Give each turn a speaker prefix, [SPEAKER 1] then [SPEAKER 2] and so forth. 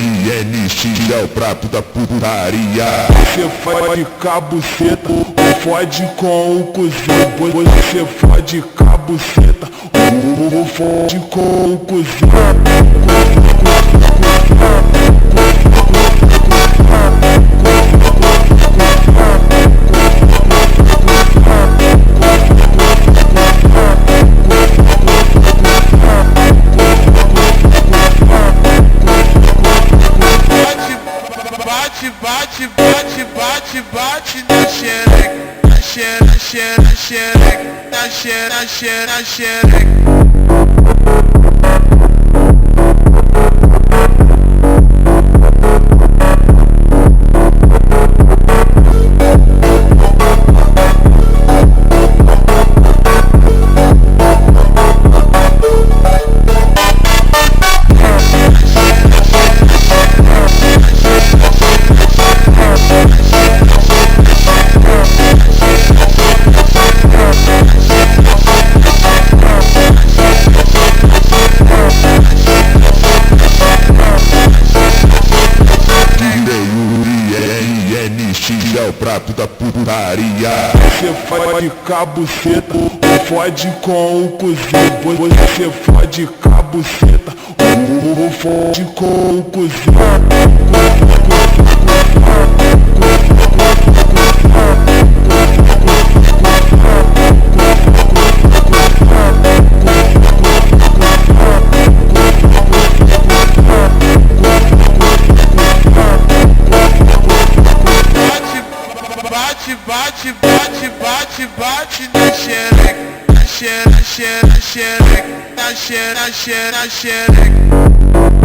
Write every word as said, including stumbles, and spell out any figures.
[SPEAKER 1] R N X é o prato da putaria.
[SPEAKER 2] Você fode cabuceta, ou fode com o cozinho. Você fode cabuceta, ou fode com o cozinho.
[SPEAKER 3] Bate, bate, bate, bate, bate na xereca, na xereca, na xereca, na xereca, na xereca, na xereca.
[SPEAKER 1] X é o prato da putaria.
[SPEAKER 2] Você fode cabuceta, ou fode com o cozinho. Você fode cabuceta, ou fode com o cozinho.
[SPEAKER 3] Bate, bate, bate, bate, bate na xereca, na xereca, na xereca, na xereca, na xereca, na xereca.